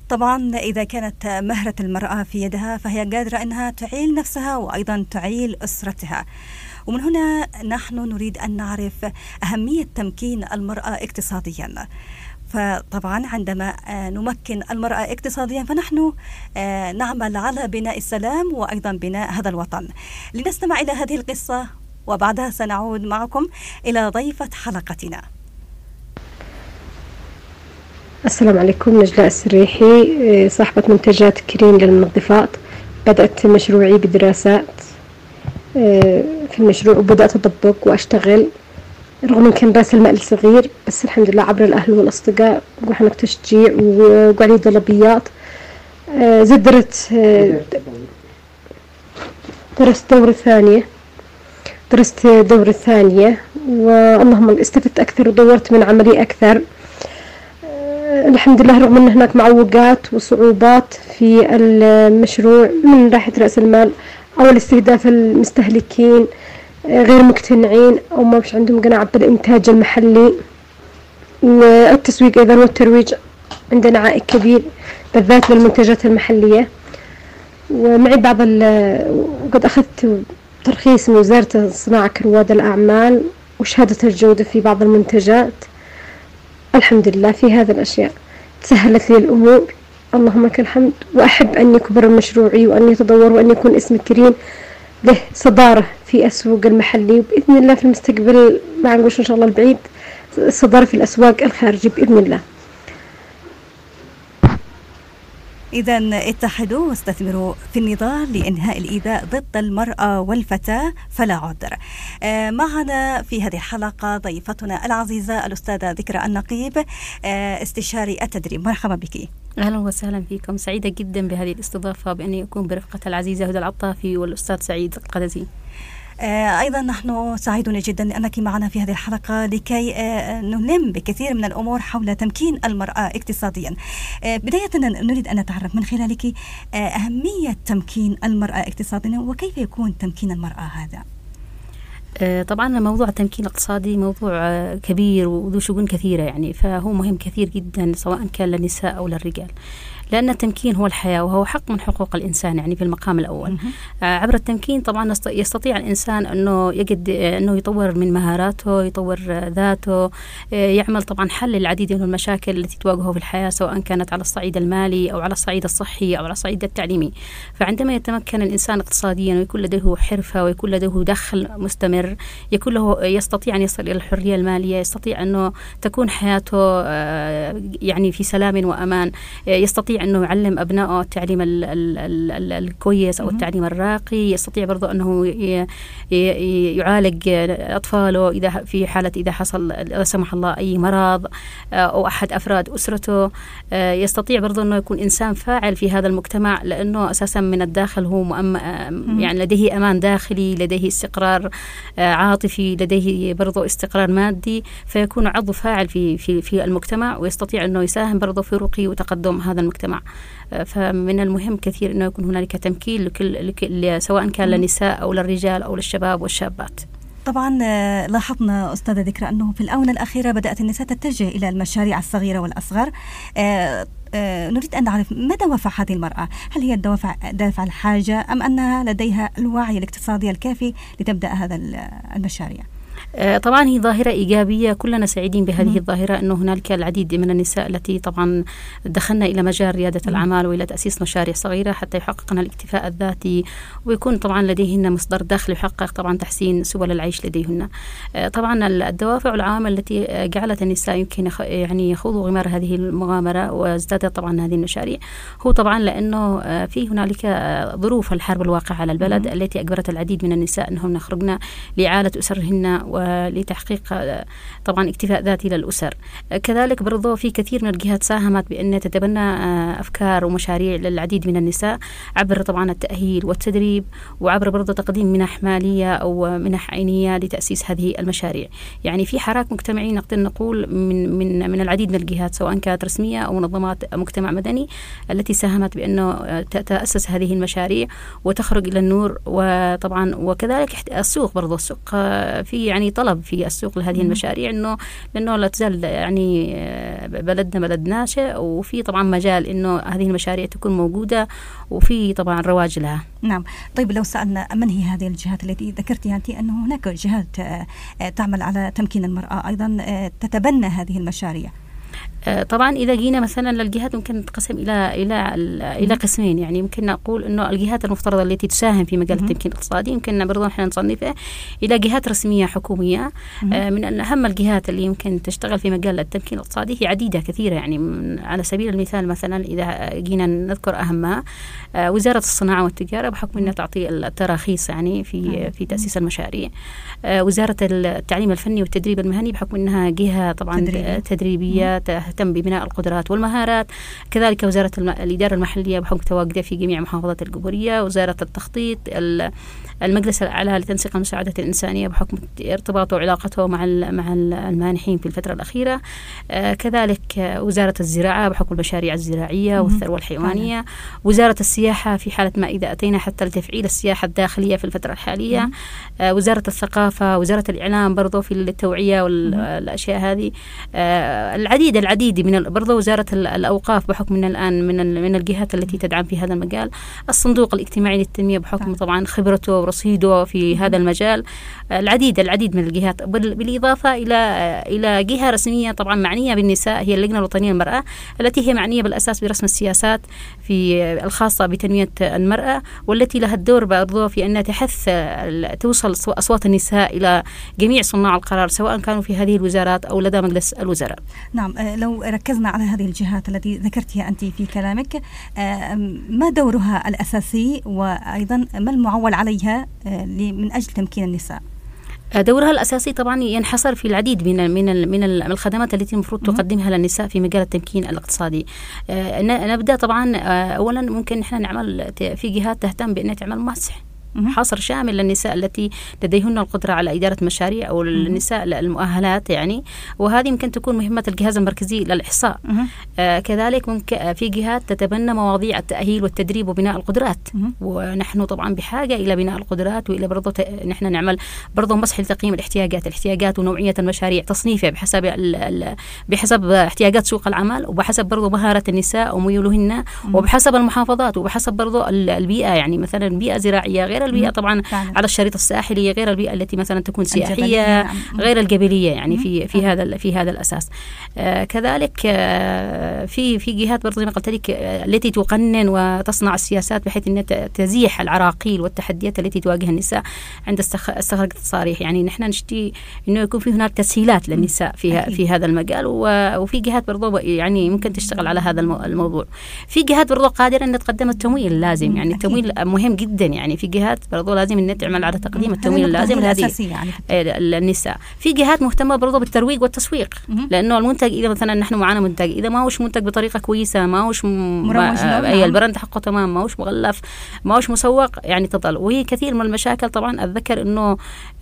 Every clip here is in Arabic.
طبعا إذا كانت مهرة المرأة في يدها فهي قادرة أنها تعيل نفسها وأيضا تعيل أسرتها. ومن هنا نحن نريد أن نعرف أهمية تمكين المرأة اقتصاديا. فطبعا عندما نمكن المرأة اقتصاديا فنحن نعمل على بناء السلام وأيضا بناء هذا الوطن. لنستمع إلى هذه القصة وبعدها سنعود معكم إلى ضيفة حلقتنا. السلام عليكم، نجلاء السريحي، صاحبة منتجات كريم للمنظفات. بدأت مشروعي بدراسات في المشروع وبدأت أطبق وأشتغل رغم من كان رأس المال صغير، بس الحمد لله عبر الأهل والأصدقاء وحنا تشجيع وقاعدين طلبيات. درست دورة ثانية واللهم استفدت أكثر ودورت من عملي أكثر. الحمد لله رغم أن هناك معوقات وصعوبات في المشروع من ناحية رأس المال أو الاستهداف المستهلكين غير مقتنعين أو ما فيش عندهم قناعة بالإنتاج المحلي. التسويق أيضا والترويج عندنا عائق كبير بالذات للمنتجات المحلية. ومعي وقد أخذت ترخيص من وزارة الصناعة كرواد الأعمال وشهادة الجودة في بعض المنتجات. الحمد لله في هذه الأشياء تسهلت لي الأمور، اللهم لك الحمد. وأحب أن يكبر مشروعي وأن يتطور وأن يكون اسم كريم له صدارة في السوق المحلي، وبإذن الله في المستقبل ما نقولش إن شاء الله البعيد صدارة في الأسواق الخارجية بإذن الله. إذا اتحدوا واستثمروا في النضال لإنهاء الإيذاء ضد المرأة والفتاة فلا عذر. معنا في هذه الحلقة ضيفتنا العزيزة الأستاذة ذكرى النقيب، استشاري التدريب. مرحبا بك. أهلا وسهلا فيكم، سعيدة جدا بهذه الاستضافة بأني أكون برفقة العزيزة هدى العطافي والأستاذ سعيد القدزي. أيضا نحن سعيدون جدا أنك معنا في هذه الحلقة لكي نلم بكثير من الأمور حول تمكين المرأة اقتصاديا. بداية نريد أن نتعرف من خلالك أهمية تمكين المرأة اقتصاديا وكيف يكون تمكين المرأة هذا. طبعا موضوع التمكين الاقتصادي موضوع كبير وذو شؤون كثيرة يعني، فهو مهم كثير جدا سواء كان للنساء أو للرجال، لأن التمكين هو الحياة وهو حق من حقوق الإنسان يعني في المقام الأول. عبر التمكين طبعا يستطيع الإنسان أنه يجد أنه يطور من مهاراته، يطور ذاته، يعمل طبعا حل للعديد من المشاكل التي تواجهه في الحياة سواء كانت على الصعيد المالي أو على الصعيد الصحي أو على الصعيد التعليمي. فعندما يتمكن الإنسان اقتصاديا ويكون لديه حرفة ويكون لديه دخل مستمر، يكون له يستطيع أن يصل إلى الحرية المالية، يستطيع أنه تكون حياته يعني في سلام وأمان، يستطيع أنه يعلم أبنائه التعليم الكويس أو التعليم الراقي، يستطيع برضو أنه يعالج أطفاله إذا في حالة إذا حصل لا سمح الله أي مرض أو أحد أفراد أسرته، يستطيع برضو أنه يكون إنسان فاعل في هذا المجتمع، لأنه أساسا من الداخل هو يعني لديه أمان داخلي، لديه استقرار عاطفي، لديه برضو استقرار مادي، فيكون عضو فاعل في المجتمع ويستطيع أنه يساهم برضو في رقي وتقدم هذا المجتمع. فمن المهم كثير أنه يكون هنالك تمكين لكل سواء كان للنساء أو للرجال أو للشباب والشابات. طبعا لاحظنا أستاذة ذكرى أنه في الآونة الأخيرة بدأت النساء تتجه إلى المشاريع الصغيرة والأصغر. نريد أن نعرف ما دوافع هذه المرأة؟ هل هي دافع الحاجة أم أنها لديها الوعي الاقتصادي الكافي لتبدأ هذا المشاريع؟ طبعا هي ظاهرة إيجابية، كلنا سعيدين بهذه الظاهرة، أنه هنالك العديد من النساء التي طبعا دخلنا إلى مجال ريادة الأعمال وإلى تأسيس مشاريع صغيرة حتى يحققن الاكتفاء الذاتي ويكون طبعا لديهن مصدر دخل يحقق طبعا تحسين سبل العيش لديهن. طبعا الدوافع والعوامل التي جعلت النساء يمكن يعني يخوضوا غمار هذه المغامرة وازدادت طبعا هذه المشاريع هو طبعا لأنه في هنالك ظروف الحرب الواقعة على البلد التي أجبرت العديد من النساء أنهم يخرجن لإعالة أسرهن ولتحقيق طبعا اكتفاء ذاتي للأسر. كذلك برضو في كثير من الجهات ساهمت بأن تتبنى أفكار ومشاريع للعديد من النساء عبر طبعا التأهيل والتدريب وعبر برضو تقديم منح مالية أو منح عينية لتأسيس هذه المشاريع. يعني في حراك مجتمعي نقدر نقول من العديد من الجهات سواء كانت رسمية أو منظمات مجتمع مدني التي ساهمت بأنه تتأسس هذه المشاريع وتخرج إلى النور. وطبعا وكذلك السوق برضو السوق في يعني طلب في السوق لهذه المشاريع، لأنه لا تزال يعني بلدنا بلد ناشئ، وفي طبعا مجال إنه هذه المشاريع تكون موجودة، وفي طبعا رواج لها. نعم. طيب لو سألنا من هي هذه الجهات التي ذكرتي أنت أنه هناك جهات تعمل على تمكين المرأة أيضا تتبنى هذه المشاريع؟ طبعا إذا جينا مثلا للجهات ممكن تقسم إلى قسمين. يعني يمكن نقول إنه الجهات المفترضة التي تساهم في مجال التمكين الاقتصادي يمكن برضو إحنا نصنفها إلى جهات رسمية حكومية. من أهم الجهات اللي يمكن تشتغل في مجال التمكين الاقتصادي هي عديدة كثيرة. يعني على سبيل المثال مثلا إذا جينا نذكر أهمها وزارة الصناعة والتجارة بحكم أنها تعطي التراخيص يعني في تأسيس المشاريع. وزارة التعليم الفني والتدريب المهني بحكم أنها جهة طبعا تدريبية تهتم ببناء القدرات والمهارات. كذلك وزارة الإدارة المحلية بحكم تواجدها في جميع محافظات الجمهورية. وزارة التخطيط، المجلس الأعلى لتنسيق المساعدة الإنسانية بحكم ارتباطه وعلاقته مع المانحين في الفترة الأخيرة. كذلك وزارة الزراعة بحكم المشاريع الزراعية والثروة الحيوانية. وزارة السياحة في حالة ما إذا أتينا حتى لتفعيل السياحة الداخلية في الفترة الحالية. وزارة الثقافة، وزارة الإعلام برضو في التوعية والأشياء هذه. العديد من برضو وزارة الأوقاف بحكم من الآن من الجهات التي تدعم في هذا المجال. الصندوق الاجتماعي للتنمية بحكم طبعا خبرته ورصيده في هذا المجال. العديد من الجهات، بالإضافة إلى جهة رسمية طبعا معنية بالنساء هي اللجنة الوطنية للمرأة، التي هي معنية بالأساس برسم السياسات في الخاصة بتنمية المرأة، والتي لها الدور برضو في أنها تحث توصل أصوات النساء إلى جميع صناع القرار سواء كانوا في هذه الوزارات أو لدى مجلس الوزراء. نعم. لو ركزنا على هذه الجهات التي ذكرتها أنت في كلامك، ما دورها الأساسي وأيضا ما المعول عليها من أجل تمكين النساء؟ دورها الأساسي طبعا ينحصر في العديد من الخدمات التي المفروض تقدمها للنساء في مجال التمكين الاقتصادي. نبدأ طبعا أولا ممكن نحن نعمل في جهات تهتم بأنها تعمل مسح حصر شامل للنساء التي لديهن القدرة على إدارة مشاريع أو النساء المؤهلات يعني، وهذه ممكن تكون مهمة الجهاز المركزي للإحصاء. كذلك ممكن في جهات تتبنى مواضيع التأهيل والتدريب وبناء القدرات، ونحن طبعا بحاجة إلى بناء القدرات وإلى برضو نحن نعمل برضو مسح لتقييم الاحتياجات ونوعية المشاريع، تصنيفها بحسب احتياجات سوق العمل وبحسب برضو مهارة النساء وميولهن وبحسب المحافظات وبحسب برضو البيئة. يعني مثلا بيئة زراعية غير البيئة طبعا على الشريط الساحلي، غير البيئة التي مثلا تكون سياحية، غير الجبلية يعني في هذا الأساس. كذلك في جهات برضو زي ما قلت لك التي تقنن وتصنع السياسات بحيث أن تزيح العراقيل والتحديات التي تواجه النساء عند استخراج التصاريح. يعني نحن نشتي إنه يكون في هناك تسهيلات للنساء في هذا المجال، وفي جهات برضو يعني ممكن تشتغل على هذا الموضوع. في جهات برضو قادرة أن تقدم التمويل اللازم، يعني التمويل مهم جدا. يعني في جهات برضو لازم أن تعمل على تقديم التمويل اللازم لهذه النساء. في جهات مهتمة برضو بالترويج والتسويق، لأنه المنتج إذا مثلا نحن معانا منتج إذا ما هوش منتج بطريقة كويسة، ما هوش البراند حقه تمام، ما هوش مغلف، ما هوش مسوق، يعني تضل. وهي كثير من المشاكل. طبعا أتذكر إنه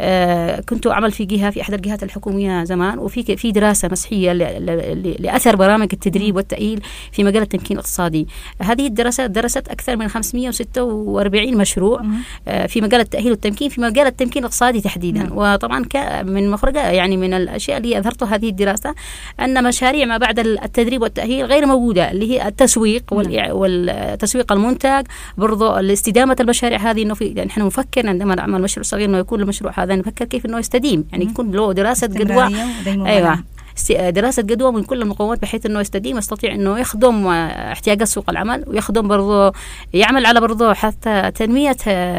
كنت أعمل في جهة في أحد الجهات الحكومية زمان، وفي دراسة مسحية لأثر برامج التدريب والتأهيل في مجال التمكين الاقتصادي. هذه الدراسة درست أكثر من 546 مشروع في مجال التأهيل والتمكين في مجال التمكين الاقتصادي تحديدا. وطبعا من مخرجة يعني من الأشياء اللي أظهرته هذه الدراسة أن مشاريع ما بعد التدريب والتأهيل غير موجودة، اللي هي التسويق والتسويق المنتج، برضو الاستدامة المشاريع هذه. إنه نحن نفكر عندما نعمل مشروع صغير إنه يكون المشروع هذا نفكر كيف إنه يستديم، يعني يكون له دراسة جدوى. أيوة، دراسة جدوى من كل المقومات بحيث أنه يستطيع أنه يخدم احتياجات سوق العمل، ويخدم برضو يعمل على برضو حتى تنمية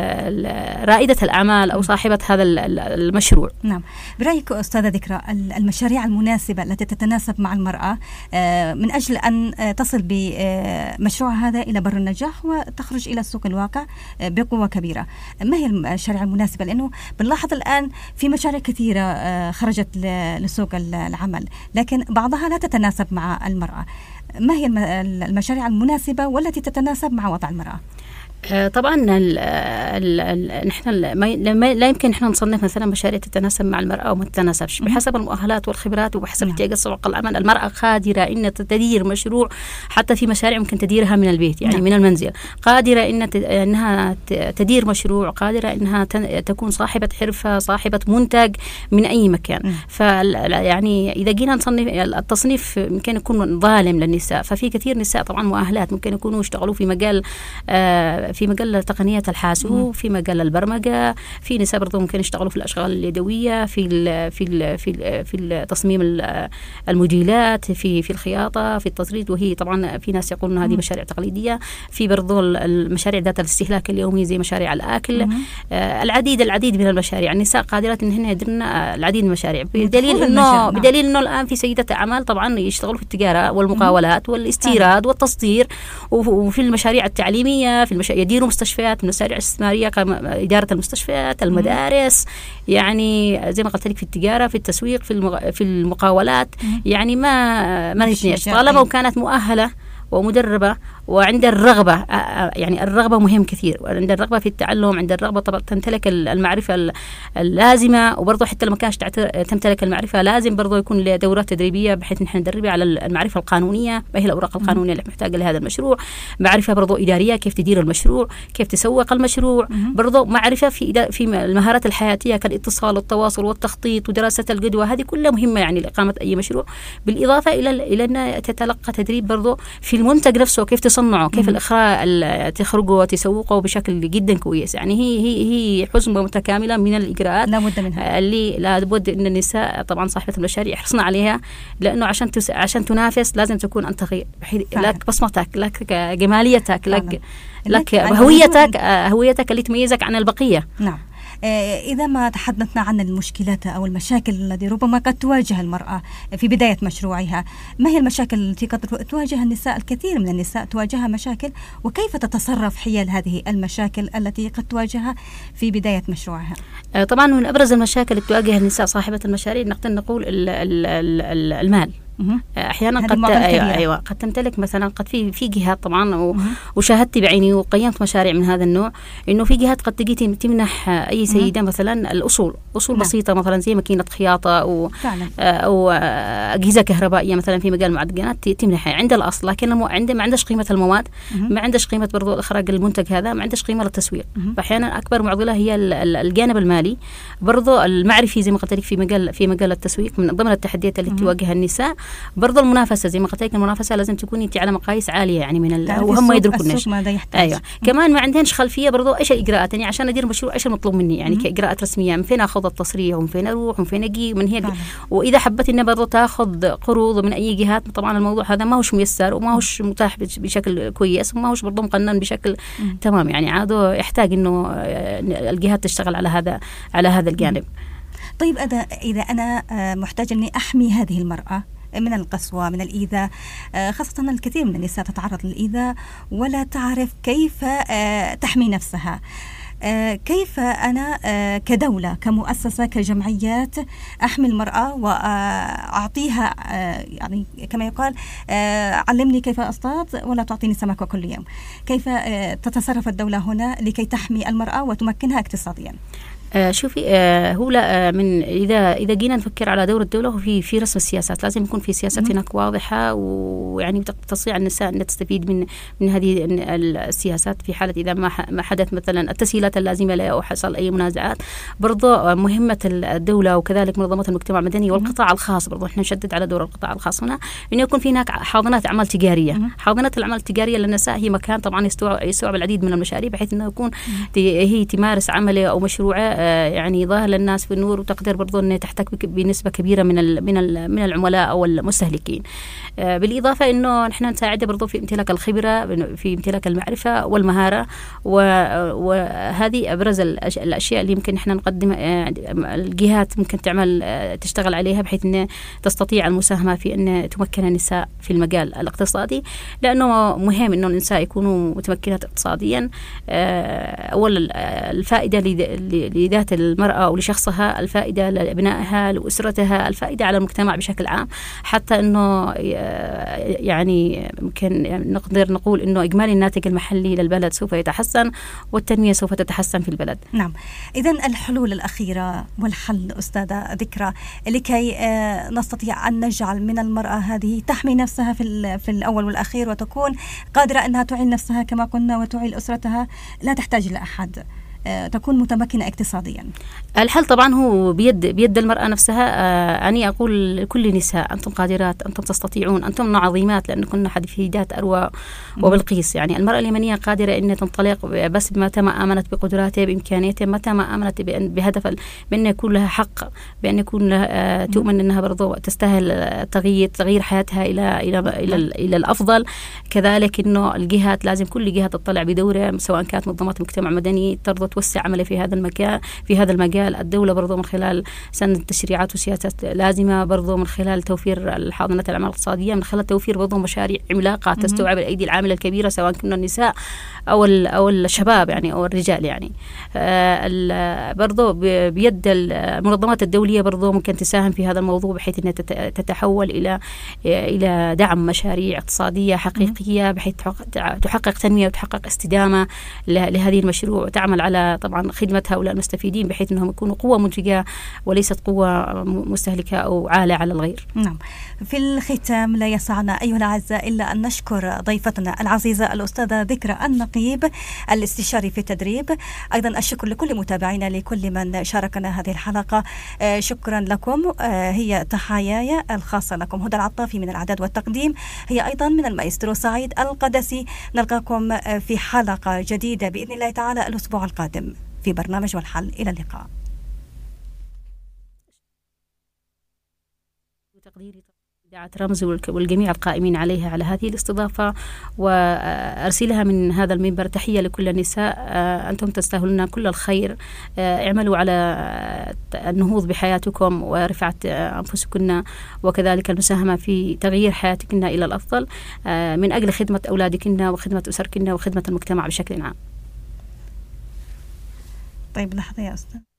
رائدة الأعمال أو صاحبة هذا المشروع. نعم. برأيك أستاذة ذكرى، المشاريع المناسبة التي تتناسب مع المرأة من أجل أن تصل بمشروع هذا إلى بر النجاح وتخرج إلى سوق الواقع بقوة كبيرة، ما هي المشاريع المناسبة؟ لأنه بنلاحظ الآن في مشاريع كثيرة خرجت لسوق العمل، لكن بعضها لا تتناسب مع المرأة. ما هي المشاريع المناسبة والتي تتناسب مع وضع المرأة؟ طبعا نحن لا يمكن نحن نصنف مثلا مشاريع تتناسب مع المرأة وما تتناسبش. بحسب المؤهلات والخبرات وبحسب احتياجات سوق العمل. المرأة قادرة ان تدير مشروع، حتى في مشاريع ممكن تديرها من البيت يعني من المنزل. قادرة انها تدير مشروع، قادرة انها تكون صاحبة حرفة، صاحبة منتج من اي مكان. يعني اذا جينا نصنف التصنيف ممكن يكون ظالم للنساء. ففي كثير نساء طبعا مؤهلات ممكن يكونوا يشتغلوا في مجال تقنية الحاسوب، في مجال البرمجة. في نساء برضو ممكن يشتغلوا في الأشغال اليدوية، في تصميم الموديلات، في الخياطة، في التطريز. وهي طبعا في ناس يقولون هذه مشاريع تقليدية. في برضو المشاريع ذات الاستهلاك اليومي زي مشاريع الأكل. العديد من المشاريع. النساء قادرات إن يدرن العديد من المشاريع، بدليل إنه الآن في سيدة أعمال طبعا يشتغلوا في التجارة والمقاولات والاستيراد والتصدير، وفي المشاريع التعليمية، يديروا مستشفيات، مشاريع استثمارية إدارة المستشفيات، المدارس. يعني زي ما قلت لك في التجارة، في التسويق، في المقاولات. يعني ما نتنيش طالما وكانت مؤهلة ومدربة وعند الرغبة. يعني الرغبة مهم كثير، وعند الرغبة في التعلم، عند الرغبة طبعا تمتلك المعرفة اللازمة. وبرضو حتى لما كانش تمتلك المعرفة لازم برضو يكون له دورات تدريبية بحيث نحن ندربها على المعرفة القانونية، ما هي الأوراق القانونية اللي محتاجة لهذا المشروع. معرفة برضو إدارية، كيف تدير المشروع، كيف تسوق المشروع. برضو معرفة في المهارات الحياتية كالاتصال والتواصل والتخطيط ودراسة الجدوى. هذه كلها مهمة يعني لإقامة أي مشروع. بالإضافة إلى أن تتلقى تدريب برضو في المنتج نفسه، كيف تصنعه، كيف الإخراج تخرجه وتسوقه بشكل جدا كويس. يعني هي حزمة متكاملة من الإجراءات لابد منها، اللي لابد أن النساء طبعا صاحبة المشاريع يحرصن عليها. لأنه عشان تنافس لازم تكون أنت لك بصمتك، لك جماليتك، لك هويتك اللي تميزك عن البقية. نعم. إذا ما تحدثنا عن المشكلات أو المشاكل التي ربما قد تواجه المرأة في بداية مشروعها، ما هي المشاكل التي قد تواجه النساء؟ الكثير من النساء تواجهها مشاكل، وكيف تتصرف حيال هذه المشاكل التي قد تواجهها في بداية مشروعها؟ طبعا من أبرز المشاكل اللي تواجه النساء صاحبة المشاريع نقول المال. احيانا قد تمتلك مثلا، قد في جهات طبعا وشاهدت بعيني وقيمت مشاريع من هذا النوع، انه في جهات قد تجي تمنح اي سيده مثلا الاصول بسيطه، مثلا زي ماكينه خياطه او اجهزه كهربائيه مثلا في مجال المعدنات تمنحها عند الاصل، لكن ما عندش قيمه المواد، ما عندش قيمه برضو اخراج المنتج هذا، ما عندش قيمه للتسويق. فاحيانا اكبر معضله هي الجانب المالي، برضو المعرفي زي ما قلت لك في مجال التسويق من ضمن التحديات التي تواجه النساء. برضو المنافسه زي ما قلت لك، المنافسه لازم تكون انت على مقاييس عاليه يعني وهم يدركوا الناس. ايوه كمان ما عندهمش خلفيه برضو ايش الاجراءات، يعني عشان ادير مشروع ايش المطلوب مني، يعني كاجراءات رسميه، من فين اخذ التصريح ومن فين اروح ومن فين اجي من هي. واذا حبت ان برضو تاخذ قروض من اي جهات، طبعا الموضوع هذا ما هوش ميسر وما هوش متاح بشكل كويس وما هوش برضو مقنن بشكل تمام، يعني عاده يحتاج انه الجهات تشتغل على هذا الجانب. طيب اذا انا محتاج اني احمي هذه المراه من القسوة، من الإيذاء، خاصة الكثير من النساء تتعرض للإيذاء ولا تعرف كيف تحمي نفسها، كيف أنا كدولة كمؤسسة كجمعيات أحمي المرأة وأعطيها يعني كما يقال علمني كيف أصطاد ولا تعطيني سمكة كل يوم، كيف تتصرف الدولة هنا لكي تحمي المرأة وتمكنها اقتصاديا؟ شوفي هو لا من إذا جينا نفكر على دور الدولة في رسم السياسات، لازم يكون في سياسات هناك واضحة، ويعني تستطيع النساء أن تستفيد من هذه السياسات في حالة إذا ما حدث مثلا التسهيلات اللازمة لها أو حصل أي منازعات. برضو مهمة الدولة وكذلك منظمات المجتمع المدني والقطاع الخاص، برضو احنا نشدد على دور القطاع الخاص هنا، إنه يكون في هناك حاضنات أعمال تجارية. حاضنات الأعمال التجارية للنساء هي مكان طبعا يستوعب العديد من المشاريع، بحيث إنه يكون هي تمارس عمله أو مشروعه يعني ظاهر للناس في النور، وتقدر برضو أن تحتك بنسبة كبيرة من العملاء أو المستهلكين. بالإضافة أنه نحن نساعد برضو في امتلاك الخبرة، في امتلاك المعرفة والمهارة، وهذه أبرز الأشياء اللي يمكن نحن نقدم الجهات ممكن تشتغل عليها، بحيث أن تستطيع المساهمة في أن تمكن النساء في المجال الاقتصادي، لأنه مهم أنه النساء يكونوا متمكنات اقتصاديا. أولا الفائدة لذات المرأة ولشخصها، الفائدة لأبنائها لأسرتها، الفائدة على المجتمع بشكل عام، حتى أنه يعني ممكن نقدر نقول أنه إجمالي الناتج المحلي للبلد سوف يتحسن والتنمية سوف تتحسن في البلد. نعم. إذن الحلول الأخيرة والحل أستاذة ذكرى لكي نستطيع أن نجعل من المرأة هذه تحمي نفسها في الأول والأخير وتكون قادرة أنها تعين نفسها كما قلنا وتعين أسرتها، لا تحتاج لأحد، تكون متمكنة اقتصاديا. الحل طبعا هو بيد المرأة نفسها. أنا أقول لكل نساء أنتم قادرات، أنتم تستطيعون، أنتم عظيمات، لأن كنا حديثات أروى وبالقيس. يعني المرأة اليمنية قادرة أن تنطلق بس متى ما آمنت بقدراتها بإمكانياتها، متى ما آمنت بهدف بأن يكون لها حق، بأن يكون لها تؤمن أنها برضو تستاهل تغيير حياتها إلى الأفضل. كذلك أنه الجهات لازم كل جهة تطلع بدورها، سواء كانت منظمات مجتمع مدني ترضى توسع عمله في هذا المجال. الدولة برضو من خلال سن التشريعات وسياسات لازمة، برضو من خلال توفير الحاضنات الأعمال الاقتصادية، من خلال توفير برضو مشاريع عملاقة تستوعب الأيدي العاملة الكبيرة، سواء كنا النساء أو الشباب يعني أو الرجال. يعني برضو بيد المنظمات الدولية برضو ممكن تساهم في هذا الموضوع، بحيث أنها تتحول إلى دعم مشاريع اقتصادية حقيقية، بحيث تحقق تنمية وتحقق استدامة لهذه المشروع، وتعمل على طبعا خدمة هؤلاء المستفيدين، بحيث أنهم يكونوا قوة منتجة وليست قوة مستهلكة أو عالة على الغير. نعم. في الختام لا يسعنا أيها الأعزاء إلا أن نشكر ضيفتنا العزيزة الأستاذة ذكرى النقيب الاستشاري في التدريب. أيضا الشكر لكل متابعينا، لكل من شاركنا هذه الحلقة، شكرا لكم. هي تحاياي الخاصة لكم هدى العطافي من الإعداد والتقديم، هي أيضا من المايسترو سعيد القدسي. نلقاكم في حلقة جديدة بإذن الله تعالى الأسبوع القادم في برنامج والحل. إلى اللقاء. تقديري إذاعة رمز والجميع القائمين عليها على هذه الاستضافة، وأرسلها من هذا المنبر تحية لكل النساء. أنتم تستاهلون كل الخير، اعملوا على النهوض بحياتكم ورفعة أنفسكن، وكذلك المساهمة في تغيير حياتكن إلى الأفضل من أجل خدمة أولادكن وخدمة أسركن وخدمة المجتمع بشكل عام. طيب لحظة يا أستاذ.